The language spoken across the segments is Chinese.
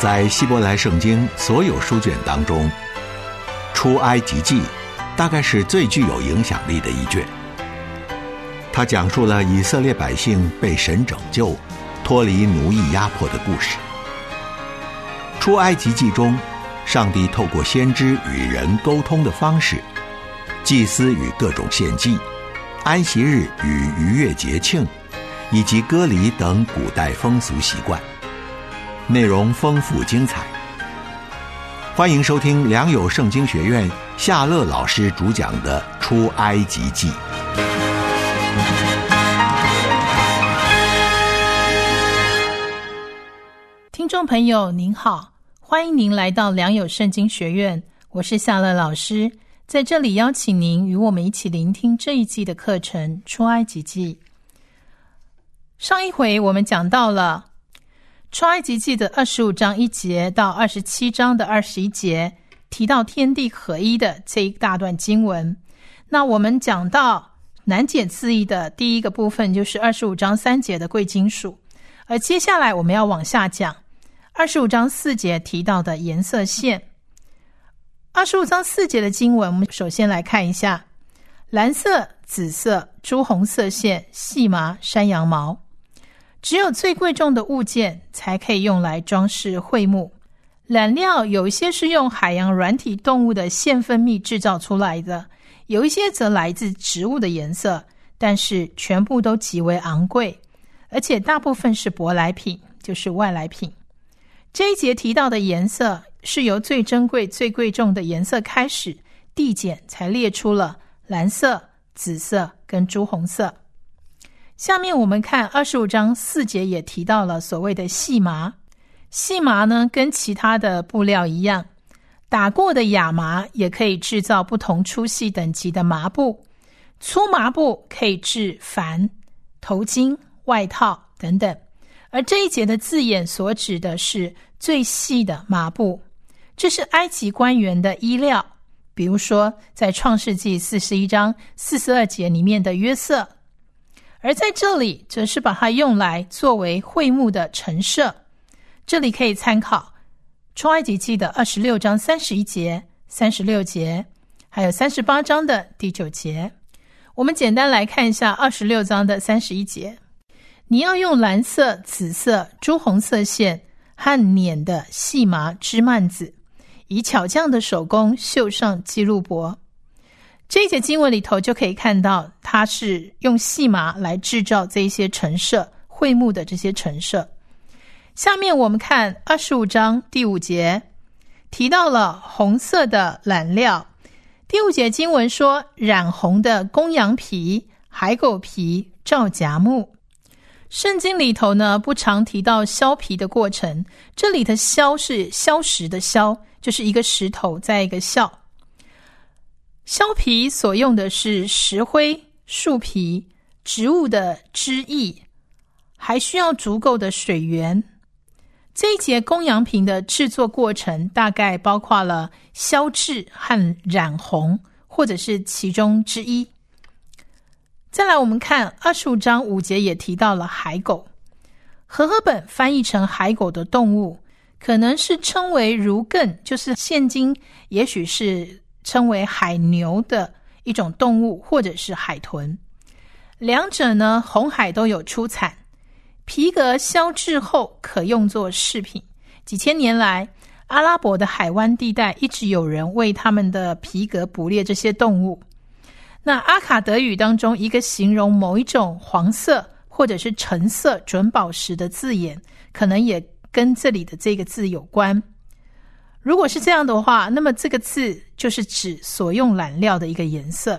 在希伯来圣经所有书卷当中，出埃及记大概是最具有影响力的一卷。它讲述了以色列百姓被神拯救，脱离奴役压迫的故事。出埃及记中，上帝透过先知与人沟通的方式，祭司与各种献祭，安息日与逾越节庆，以及割礼等古代风俗习惯，内容丰富精彩。欢迎收听良友圣经学院夏乐老师主讲的《出埃及记》。 听众朋友您好，欢迎您来到良友圣经学院，我是夏乐老师，在这里邀请您与我们一起聆听这一季的课程《出埃及记》。上一回我们讲到了出埃及记的25章1节到27章的21节，提到天地合一的这一大段经文。那我们讲到难解字义的第一个部分，就是25章3节的贵金属，而接下来我们要往下讲25章4节提到的颜色线。25章4节的经文，我们首先来看一下蓝色、紫色、朱红色线、细麻、山羊毛。只有最贵重的物件才可以用来装饰会幕。染料有一些是用海洋软体动物的腺分泌制造出来的，有一些则来自植物的颜色，但是全部都极为昂贵，而且大部分是舶来品，就是外来品。这一节提到的颜色是由最珍贵、最贵重的颜色开始递减，才列出了蓝色、紫色跟朱红色。下面我们看25章4节也提到了所谓的细麻。细麻呢，跟其他的布料一样，打过的亚麻也可以制造不同粗细等级的麻布，粗麻布可以制帆、头巾、外套等等。而这一节的字眼所指的是最细的麻布，这是埃及官员的衣料，比如说在创世纪41章42节里面的约瑟。而在这里则是把它用来作为会幕的陈设，这里可以参考出埃及记的26章31节、36节，还有38章的第9节。我们简单来看一下26章的31节，你要用蓝色、紫色、朱红色线和捻的细麻织幔子，以巧匠的手工绣上基路伯。这一节经文里头就可以看到，它是用细麻来制造这些陈设，会幕的这些陈设。下面我们看25章第5节，提到了红色的染料。第5节经文说，染红的公羊皮、海狗皮、皂荚木。圣经里头呢，不常提到削皮的过程，这里的削是削石的削，就是一个石头在一个削。削皮所用的是石灰、树皮、植物的汁液，还需要足够的水源。这一节公羊皮的制作过程大概包括了削制和染红，或者是其中之一。再来我们看25章5节也提到了海狗，和合本翻译成海狗的动物，可能是称为如艮，就是现今也许是称为海牛的一种动物，或者是海豚。两者呢，红海都有出产。皮革削制后可用作饰品，几千年来阿拉伯的海湾地带一直有人为他们的皮革捕猎这些动物。那阿卡德语当中一个形容某一种黄色或者是橙色准宝石的字眼，可能也跟这里的这个字有关。如果是这样的话，那么这个字就是指所用染料的一个颜色。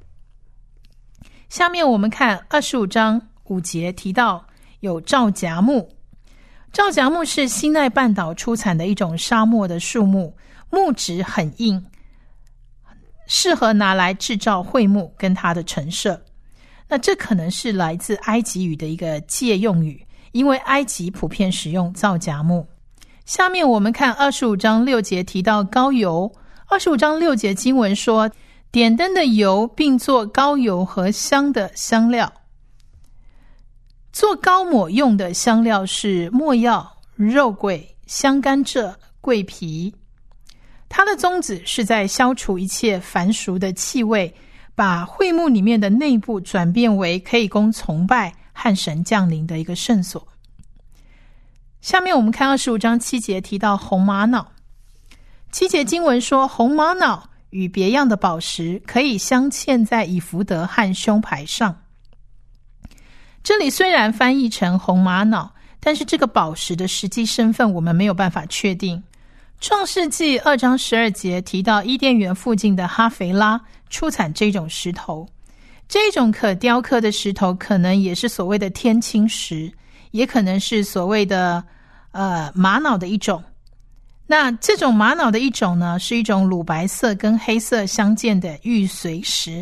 下面我们看25章5节提到有皂荚木。皂荚木是西奈半岛出产的一种沙漠的树木，木质很硬，适合拿来制造会幕跟它的陈设。那这可能是来自埃及语的一个借用语，因为埃及普遍使用皂荚木。下面我们看25章6节提到膏油。25章6节经文说，点灯的油并做膏油和香的香料。做膏抹用的香料是没药、肉桂、 香甘蔗、桂皮。它的宗旨是在消除一切凡俗的气味，把会幕里面的内部转变为可以供崇拜和神降临的一个圣所。下面我们看25章7节提到红玛瑙。7节经文说，红玛瑙与别样的宝石可以镶嵌在以弗得和胸牌上。这里虽然翻译成红玛瑙，但是这个宝石的实际身份我们没有办法确定。创世纪2章12节提到伊甸园附近的哈腓拉出产这种石头，这种可雕刻的石头可能也是所谓的天青石，也可能是所谓的玛瑙的一种。那这种玛瑙的一种呢，是一种乳白色跟黑色相间的玉髓石。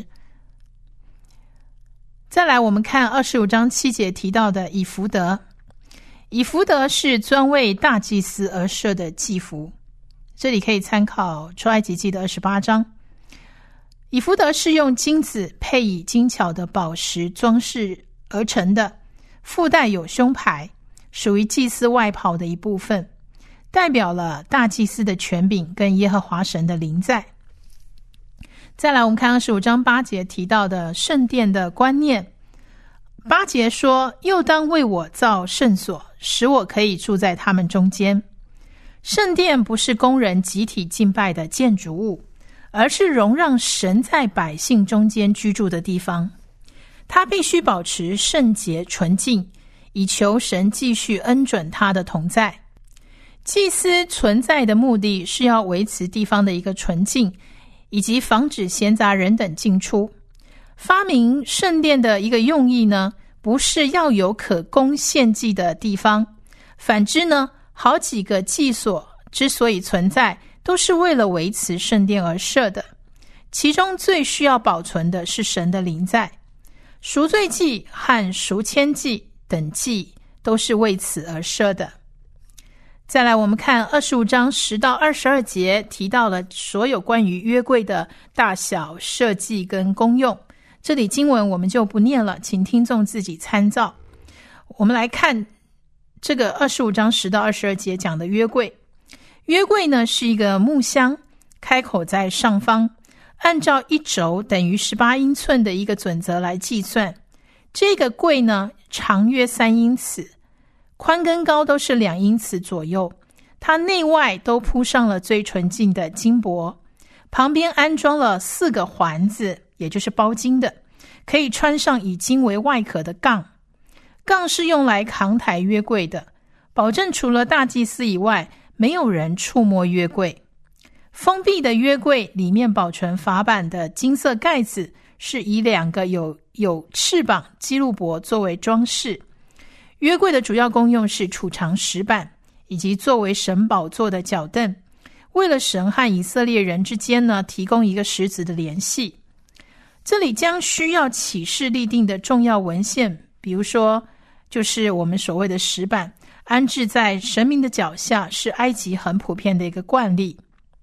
再来我们看25章7节提到的以弗得。以弗得是专为大祭司而设的祭服，这里可以参考出埃及记的28章。以弗得是用金子配以精巧的宝石装饰而成的，附带有胸牌，属于祭司外袍的一部分，代表了大祭司的权柄跟耶和华神的临在。再来我们看25章8节提到的圣殿的观念。8节说，又当为我造圣所，使我可以住在他们中间。圣殿不是供人集体敬拜的建筑物，而是容让神在百姓中间居住的地方。他必须保持圣洁纯净，以求神继续恩准他的同在。祭司存在的目的是要维持地方的一个纯净，以及防止闲杂人等进出。发明圣殿的一个用意呢，不是要有可供献祭的地方，反之呢，好几个祭所之所以存在，都是为了维持圣殿而设的。其中最需要保存的是神的临在。赎罪祭和赎愆祭等祭都是为此而设的。再来我们看25章10到22节提到了所有关于约柜的大小、设计跟功用。这里经文我们就不念了，请听众自己参照。我们来看这个25章10到22节讲的约柜。约柜呢是一个木箱，开口在上方，按照1轴等于18英寸的一个准则来计算。这个柜呢长约3英尺，宽跟高都是2英尺左右，它内外都铺上了最纯净的金箔，旁边安装了4个环子，也就是包金的，可以穿上以金为外壳的杠。杠是用来扛抬约柜的，保证除了大祭司以外，没有人触摸约柜。封闭的约柜里面保存法版的金色盖子，是以2个有翅膀基路伯作为装饰。约柜的主要功用是储藏石板，以及作为神宝座的脚凳，为了神和以色列人之间呢，提供一个实质的联系。这里将需要启示立定的重要文献，比如说就是我们所谓的石板，安置在神明的脚下，是埃及很普遍的一个惯例。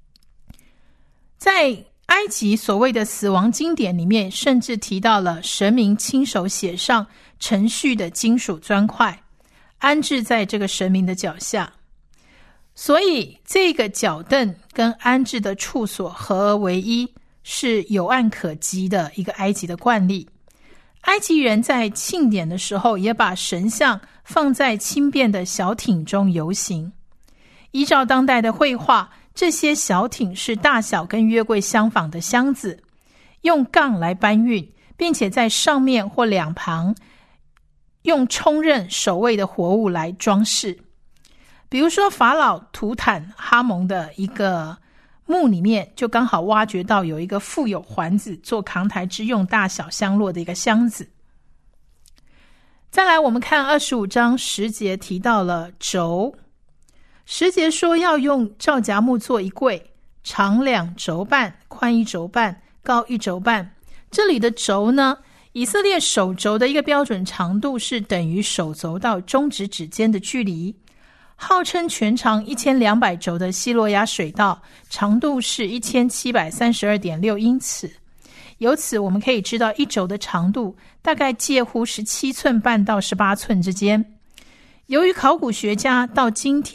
在埃及所谓的死亡经典里面，甚至提到了神明亲手写上程序的金属砖块，安置在这个神明的脚下。所以这个脚凳跟安置的处所合而为一，是有案可稽的一个埃及的惯例。埃及人在庆典的时候，也把神像放在轻便的小艇中游行。依照当代的绘画，这些小艇是大小跟约柜相仿的箱子，用杠来搬运，并且在上面或两旁用冲刃守卫的活物来装饰。比如说法老图坦哈蒙的一个墓里面，就刚好挖掘到有一个附有环子做扛抬之用，大小相若的一个箱子。再来我们看25章10节提到了轴。10节说要用皂荚木做一柜，长2肘半，宽1肘半，高1肘半。这里的轴呢，以色列手轴的一个标准长度是等于手肘到中指指尖的距离。号称全长1200轴的希罗亚水道，长度是1732.6英尺。由此我们可以知道1轴的长度大概介乎17寸半到18寸之间。由于考古学家到今天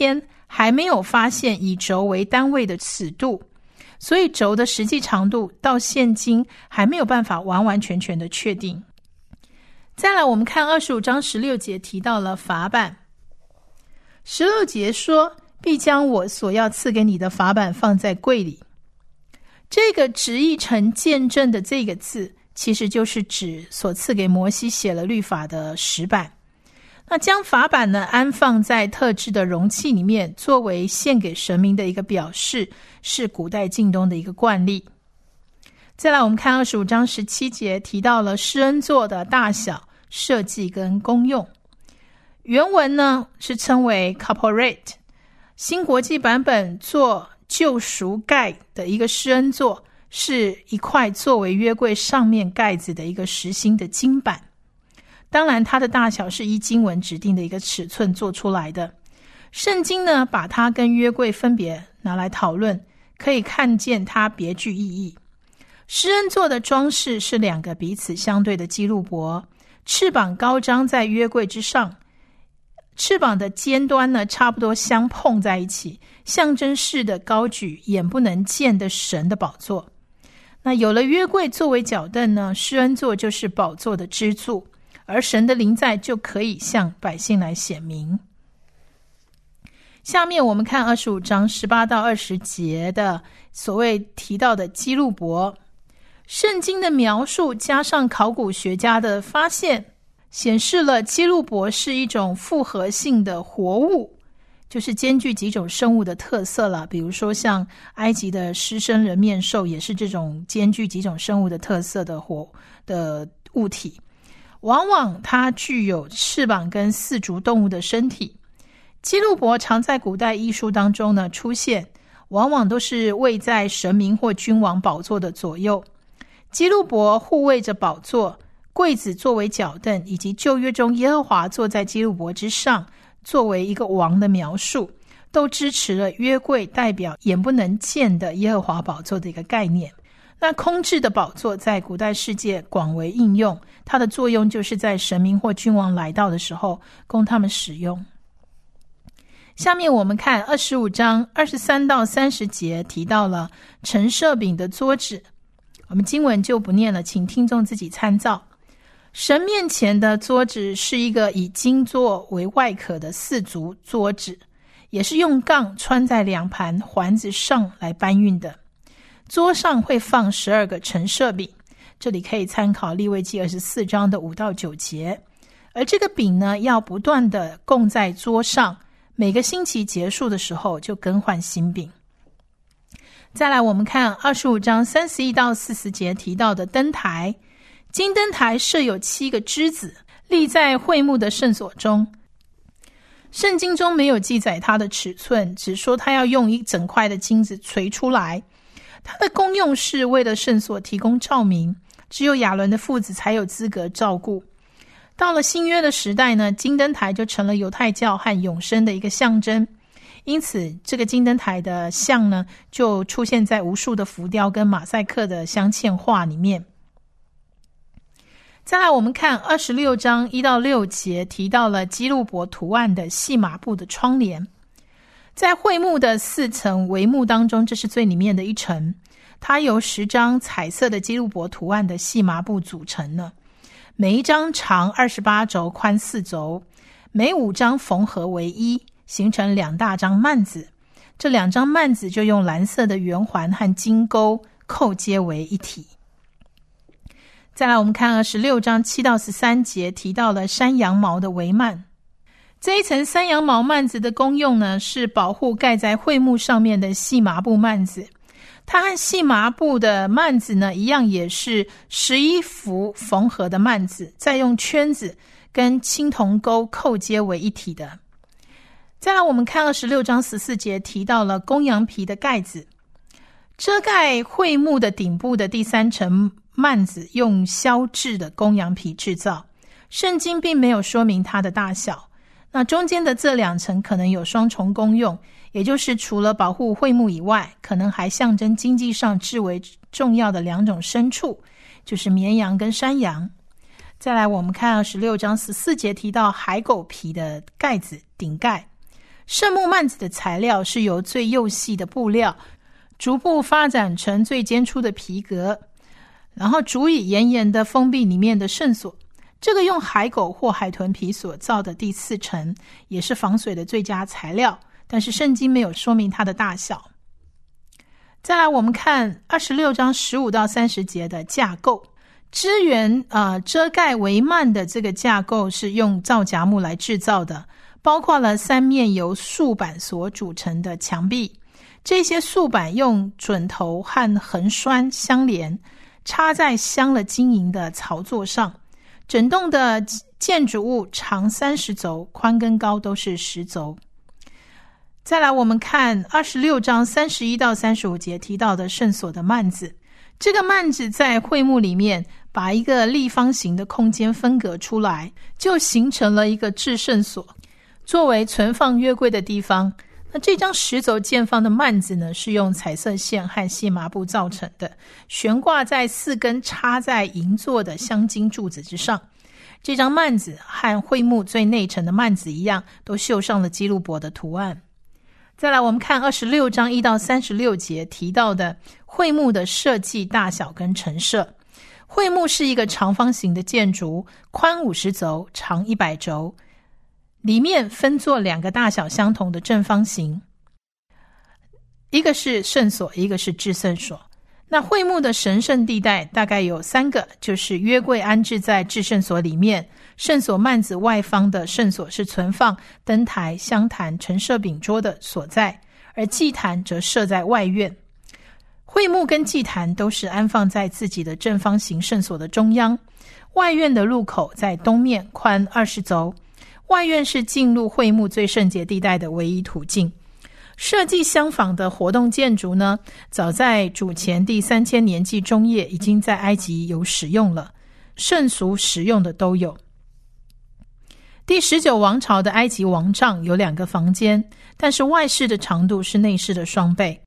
还没有发现以轴为单位的尺度，所以轴的实际长度到现今还没有办法完完全全的确定。再来我们看25章16节提到了法版。16节说，必将我所要赐给你的法版放在柜里。这个直译成见证的这个字，其实就是指所赐给摩西写了律法的石版。那将法版呢安放在特制的容器里面，作为献给神明的一个表示，是古代近东的一个惯例。再来我们看25章17节提到了施恩座的大小、设计跟功用。原文呢是称为 corporate， 新国际版本做救赎盖的一个施恩座，是一块作为约柜上面盖子的一个实心的金板。当然它的大小是依经文指定的一个尺寸做出来的。圣经呢把它跟约柜分别拿来讨论，可以看见它别具意义。施恩座的装饰是2个彼此相对的基路伯，翅膀高张在约柜之上，翅膀的尖端呢差不多相碰在一起，象征式的高举眼不能见的神的宝座。那有了约柜作为脚凳呢，施恩座就是宝座的支柱，而神的临在就可以向百姓来显明。下面我们看25章18到20节的所谓提到的基路伯。圣经的描述加上考古学家的发现，显示了基路伯是一种复合性的活物，就是兼具几种生物的特色了。比如说像埃及的狮身人面兽也是这种兼具几种生物的特色的物体。往往它具有翅膀跟四足动物的身体。基路伯常在古代艺术当中呢出现，往往都是位在神明或君王宝座的左右。基路伯护卫着宝座，柜子作为脚凳，以及旧约中耶和华坐在基路伯之上作为一个王的描述，都支持了约柜代表眼不能见的耶和华宝座的一个概念。那空置的宝座在古代世界广为应用，它的作用就是在神明或君王来到的时候供他们使用。下面我们看25章23到30节提到了陈设饼的桌子，我们经文就不念了，请听众自己参照。神面前的桌子是一个以金做为外壳的四足桌子，也是用杠穿在2盘环子上来搬运的。桌上会放12个陈设饼，这里可以参考利未记24章的5到9节。而这个饼呢，要不断的供在桌上，每个星期结束的时候就更换新饼。再来我们看25章31到40节提到的灯台。金灯台设有7个枝子，立在会幕的圣所中。圣经中没有记载它的尺寸，只说它要用一整块的金子锤出来。它的功用是为了圣所提供照明，只有亚伦的父子才有资格照顾。到了新约的时代呢，金灯台就成了犹太教和永生的一个象征，因此这个金灯台的像呢，就出现在无数的浮雕跟马赛克的镶嵌画里面。再来我们看26章1到6节提到了基路伯图案的细麻布的窗帘。在会幕的4层帷幕当中，这是最里面的一层，它由10张彩色的基路伯图案的细麻布组成了。每一张长28轴，宽4轴，每5张缝合为一，形成2大张幔子。这2张幔子就用蓝色的圆环和金钩扣接为一体。再来我们看26章7到13节提到了山羊毛的帷幔。这一层山羊毛幔子的功用呢，是保护盖在会幕上面的细麻布幔子。它和细麻布的幔子呢一样，也是11幅缝合的幔子，再用圈子跟青铜钩扣接为一体的。再来我们看26章14节提到了公羊皮的盖子，遮盖会幕的顶部的第3层幔子用削制的公羊皮制造，圣经并没有说明它的大小。那中间的这2层可能有双重功用，也就是除了保护会幕以外，可能还象征经济上至为重要的2种牲畜，就是绵羊跟山羊。再来我们看16章14节提到海狗皮的盖子顶盖， 圣木幔子的材料是由最幼细的布料逐步发展成最坚粗的皮革，然后足以严严地封闭里面的圣所。这个用海狗或海豚皮所造的第4层也是防水的最佳材料，但是圣经没有说明它的大小。再来我们看26章15到30节的架构。支援遮盖帷幔的这个架构是用皂荚木来制造的，包括了3面由素板所组成的墙壁。这些素板用准头和横栓相连，插在镶了金银的槽座上。整栋的建筑物长30肘，宽跟高都是10肘。再来我们看26章31到35节提到的圣所的幔子。这个幔子在会幕里面把一个立方形的空间分隔出来，就形成了一个至圣所，作为存放约柜的地方。那这张10肘见方的幔子呢，是用彩色线和细麻布造成的，悬挂在4根插在银座的镶金柱子之上。这张幔子和会幕最内层的幔子一样，都绣上了基路伯的图案。再来我们看26章1到36节提到的会幕的设计大小跟陈设。会幕是一个长方形的建筑，宽50肘，长100肘，里面分作2个大小相同的正方形，一个是圣所，一个是至圣所。那会幕的神圣地带大概有3个，就是约柜安置在至圣所里面，圣所幔子外方的圣所是存放灯台、香坛、陈设饼桌的所在，而祭坛则设在外院。会幕跟祭坛都是安放在自己的正方形圣所的中央。外院的入口在东面，宽20肘。外院是进入会幕最圣洁地带的唯一途径。设计相仿的活动建筑呢，早在主前第3000年纪中叶已经在埃及有使用了，圣俗使用的都有。第19王朝的埃及王帐有2个房间，但是外室的长度是内室的双倍。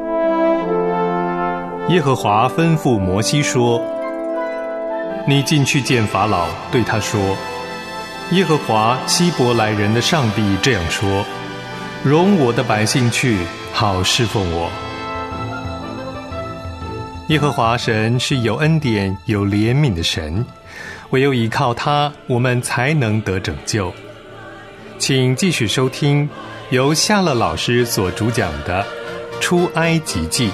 耶和华吩咐摩西说：你进去见法老，对他说，耶和华希伯来人的上帝这样说，容我的百姓去，好侍奉我。耶和华神是有恩典有怜悯的神，唯有依靠他，我们才能得拯救。请继续收听由夏乐老师所主讲的《出埃及记》。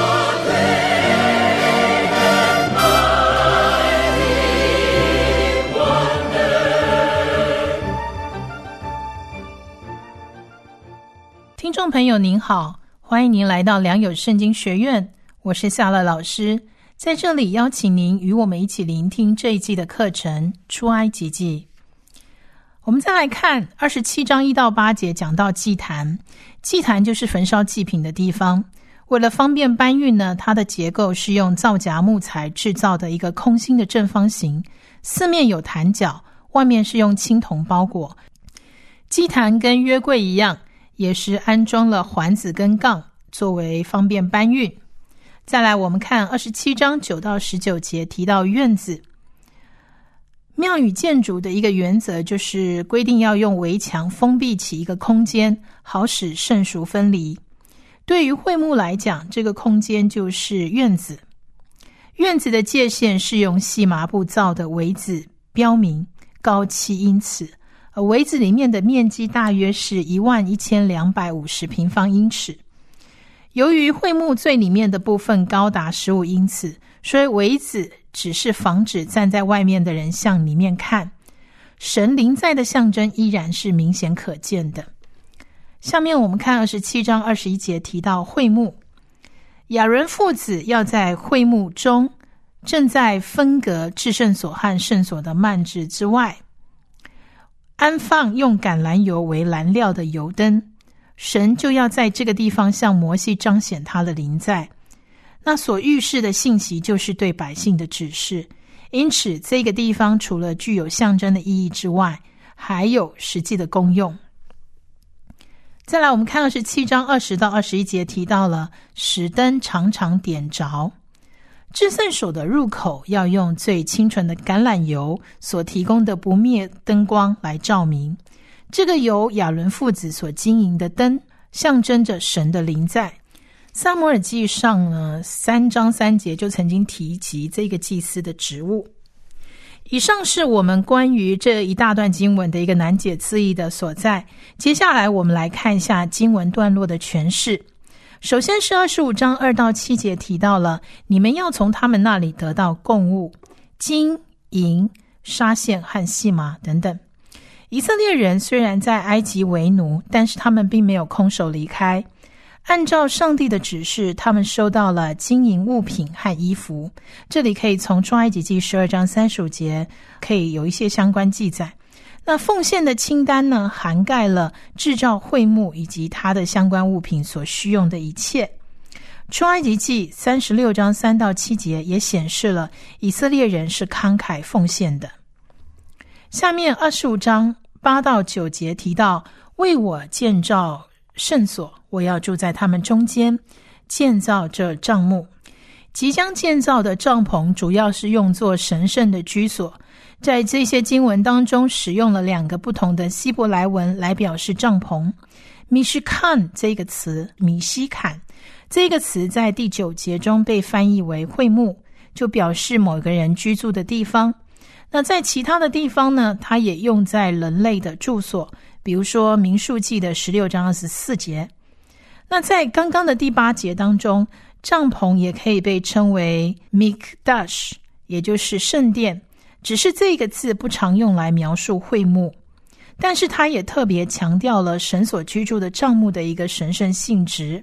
听众朋友您好，欢迎您来到良友圣经学院，我是夏乐老师，在这里邀请您与我们一起聆听这一季的课程《出埃及记》。我们再来看27章1到8节，讲到祭坛。祭坛就是焚烧祭品的地方。为了方便搬运呢，它的结构是用皂荚木材制造的一个空心的正方形，四面有坛角，外面是用青铜包裹。祭坛跟约柜一样，也是安装了环子跟杠，作为方便搬运。再来我们看27章9到19节提到院子。庙宇建筑的一个原则就是规定要用围墙封闭起一个空间，好使圣俗分离。对于会幕来讲，这个空间就是院子。院子的界限是用细麻布造的围子标明，高7英尺，而围子里面的面积大约是11250平方英尺。由于会幕最里面的部分高达15英尺，所以围子只是防止站在外面的人向里面看，神临在的象征依然是明显可见的。下面我们看27章21节提到会幕。亚伦父子要在会幕中，正在分隔至圣所和圣所的幔子之外，安放用橄榄油为燃料的油灯，神就要在这个地方向摩西彰显他的临在。那所预示的信息就是对百姓的指示，因此这个地方除了具有象征的意义之外，还有实际的功用。再来我们看27章20到21节提到了使灯常常点着。至圣所的入口要用最清纯的橄榄油所提供的不灭灯光来照明。 这个由亚伦父子所经营的灯，象征着神的临在。撒母耳记上呢3章3节就曾经提及这个祭司的职务。以上是我们关于这一大段经文的一个难解字义的所在。接下来我们来看一下经文段落的诠释。首先是25章2到7节提到了，你们要从他们那里得到供物，金、银、纱线和细麻等等。以色列人虽然在埃及为奴，但是他们并没有空手离开。按照上帝的指示，他们收到了金银物品和衣服。这里可以从出埃及记12章35节可以有一些相关记载。那奉献的清单呢，涵盖了制造会幕以及它的相关物品所需用的一切。出埃及记36章3到7节也显示了以色列人是慷慨奉献的。下面25章8到9节提到，为我建造圣所，我要住在他们中间，建造这帐幕。即将建造的帐篷主要是用作神圣的居所。在这些经文当中使用了2个不同的希伯来文来表示帐篷。米什坎这个词，米西坎这个词在第9节中被翻译为会幕，就表示某个人居住的地方。那在其他的地方呢，它也用在人类的住所，比如说民数记的16章24节。那在刚刚的第8节当中，帐篷也可以被称为 mikdash， 也就是圣殿，只是这个字不常用来描述会幕，但是它也特别强调了神所居住的帐幕的一个神圣性质。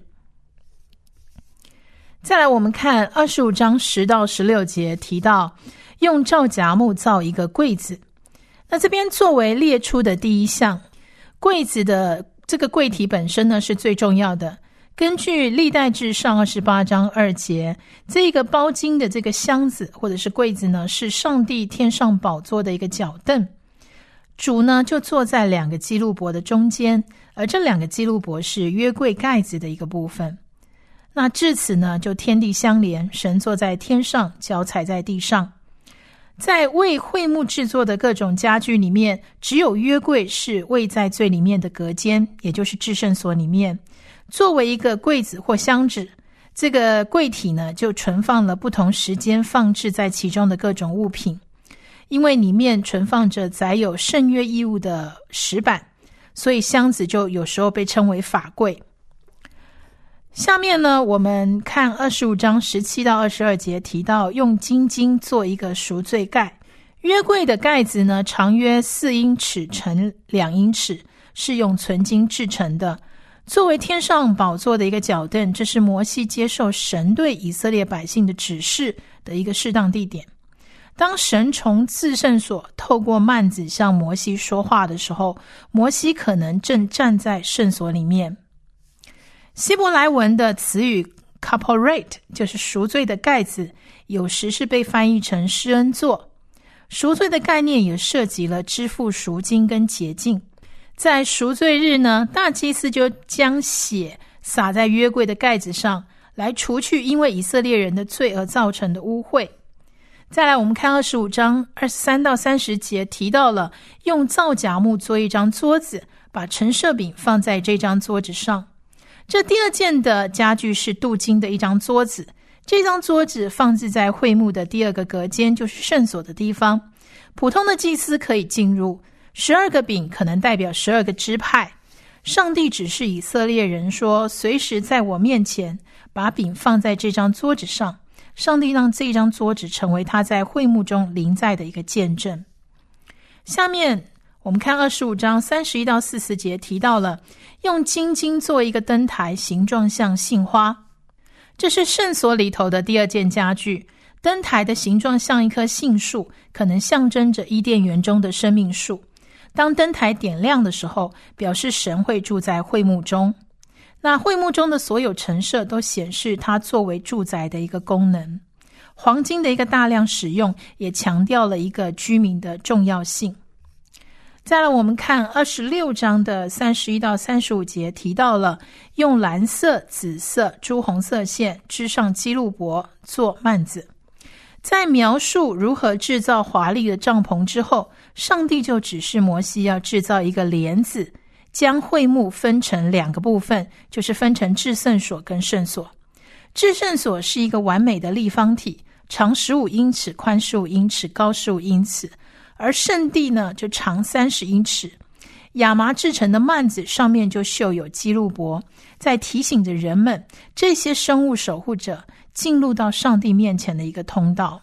再来我们看25章10到16节提到用皂荚木造一个柜子。那这边作为列出的第一项，柜子的这个柜体本身呢是最重要的。根据历代志上28章2节，这个包金的这个箱子或者是柜子呢，是上帝天上宝座的一个脚凳。主呢就坐在2个基路伯的中间，而这2个基路伯是约柜盖子的一个部分。那至此呢就天地相连，神坐在天上，脚踩在地上。在为会幕制作的各种家具里面，只有约柜是位在最里面的隔间，也就是至圣所里面。作为一个柜子或箱子，这个柜体呢就存放了不同时间放置在其中的各种物品。因为里面存放着载有圣约衣物的石板，所以箱子就有时候被称为法柜。下面呢，我们看25章17到22节提到用金金做一个赎罪盖。约柜的盖子呢，长约4英尺乘2英尺，是用纯金制成的。作为天上宝座的一个脚凳，这是摩西接受神对以色列百姓的指示的一个适当地点。当神从至圣所透过幔子向摩西说话的时候，摩西可能正站在圣所里面。希伯来文的词语 kaporet 就是赎罪的盖子，有时是被翻译成施恩座。赎罪的概念也涉及了支付赎金跟洁净。在赎罪日呢，大祭司就将血洒在约柜的盖子上，来除去因为以色列人的罪而造成的污秽。再来我们看25章23到30节提到了用皂荚木做一张桌子，把陈设饼放在这张桌子上。这第2件的家具是镀金的一张桌子，这张桌子放置在会幕的第2个隔间，就是圣所的地方。普通的祭司可以进入，12个饼可能代表12个支派。上帝指示以色列人说，随时在我面前把饼放在这张桌子上。上帝让这张桌子成为他在会幕中临在的一个见证。下面我们看25章31到40节提到了用金金做一个灯台，形状像杏花。这是圣所里头的第2件家具。灯台的形状像一棵杏树，可能象征着伊甸园中的生命树。当灯台点亮的时候，表示神会住在会幕中。那会幕中的所有陈设都显示它作为住宅的一个功能。黄金的一个大量使用也强调了一个居民的重要性。再来我们看26章的31到35节提到了用蓝色、紫色、朱红色线织上基路伯做幔子。 在描述如何制造华丽的帐篷之后，上帝就指示摩西要制造一个帘子，将会幕分成2个部分，就是分成至圣所跟圣所。至圣所是一个完美的立方体，长15英尺，宽15英尺，高15英尺，而圣地呢就长30英尺。亚麻制成的幔子上面就绣有基路伯，在提醒着人们这些生物守护者进入到上帝面前的一个通道。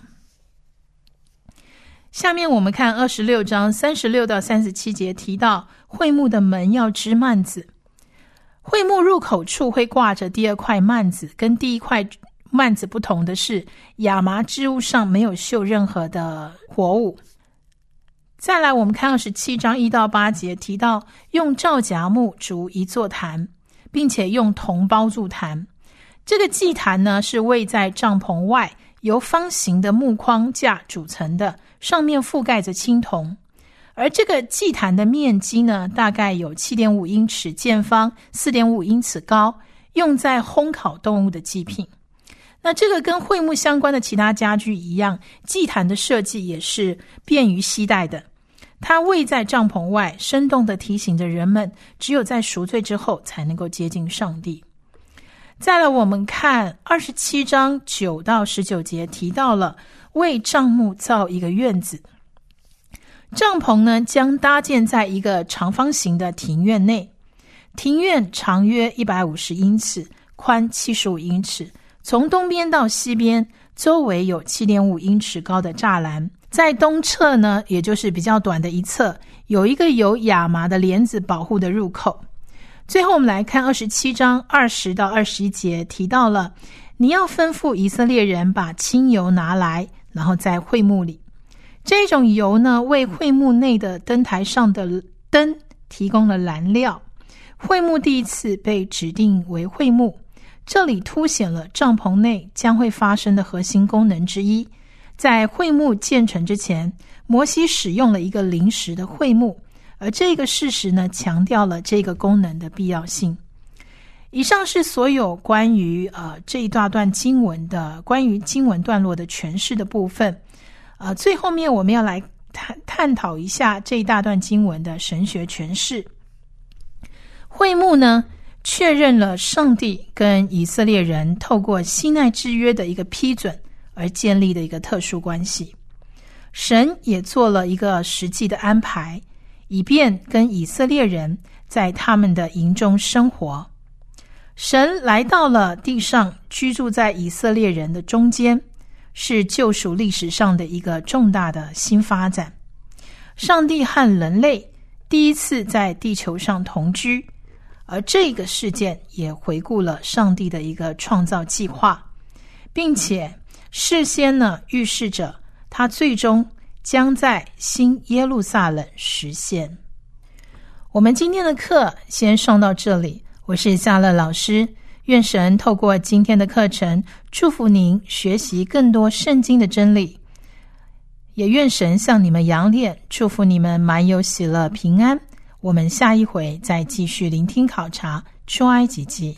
下面我们看26章36到37节提到会幕的门要织幔子。会幕入口处会挂着第2块幔子，跟第1块幔子不同的是，亚麻织物上没有绣任何的活物。再来我们看27章1到8节提到用皂荚木筑一座坛，并且用铜包住坛。这个祭坛呢是位在帐篷外，由方形的木框架组成的，上面覆盖着青铜。而这个祭坛的面积呢大概有 7.5 英尺见方， 4.5 英尺高，用在烘烤动物的祭品。那这个跟会幕相关的其他家具一样，祭坛的设计也是便于携带的。它位在帐篷外，生动地提醒着人们，只有在赎罪之后才能够接近上帝。再来我们看27章9到19节提到了为帐幕造一个院子。帐篷呢将搭建在一个长方形的庭院内，庭院长约150英尺，宽75英尺，从东边到西边周围有 7.5 英尺高的栅栏，在东侧呢，也就是比较短的一侧，有一个由亚麻的帘子保护的入口。最后我们来看27章20到21节提到了，你要吩咐以色列人把清油拿来，然后在会幕里。这种油呢，为会幕内的灯台上的灯提供了燃料。会幕第一次被指定为会幕，这里凸显了帐篷内将会发生的核心功能之一。在会幕建成之前，摩西使用了一个临时的会幕，而这个事实呢，强调了这个功能的必要性。以上是所有关于这一大段经文的关于经文段落的诠释的部分。最后面我们要来探讨一下这一大段经文的神学诠释。会幕呢，确认了上帝跟以色列人透过西奈之约的一个批准而建立的一个特殊关系。神也做了一个实际的安排，以便跟以色列人在他们的营中生活。神来到了地上，居住在以色列人的中间，是救赎历史上的一个重大的新发展。上帝和人类第一次在地球上同居，而这个事件也回顾了上帝的一个创造计划，并且事先呢预示着他最终将在新耶路撒冷实现。我们今天的课先上到这里，我是夏乐老师，愿神透过今天的课程祝福您学习更多圣经的真理，也愿神向你们扬脸，祝福你们满有喜乐平安。我们下一回再继续聆听考察出埃及记。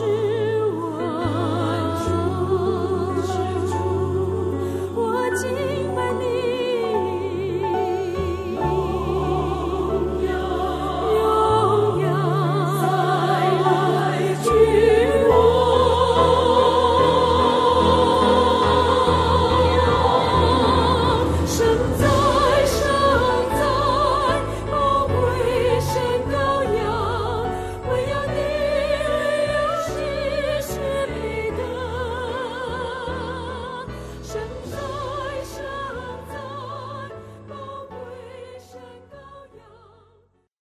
我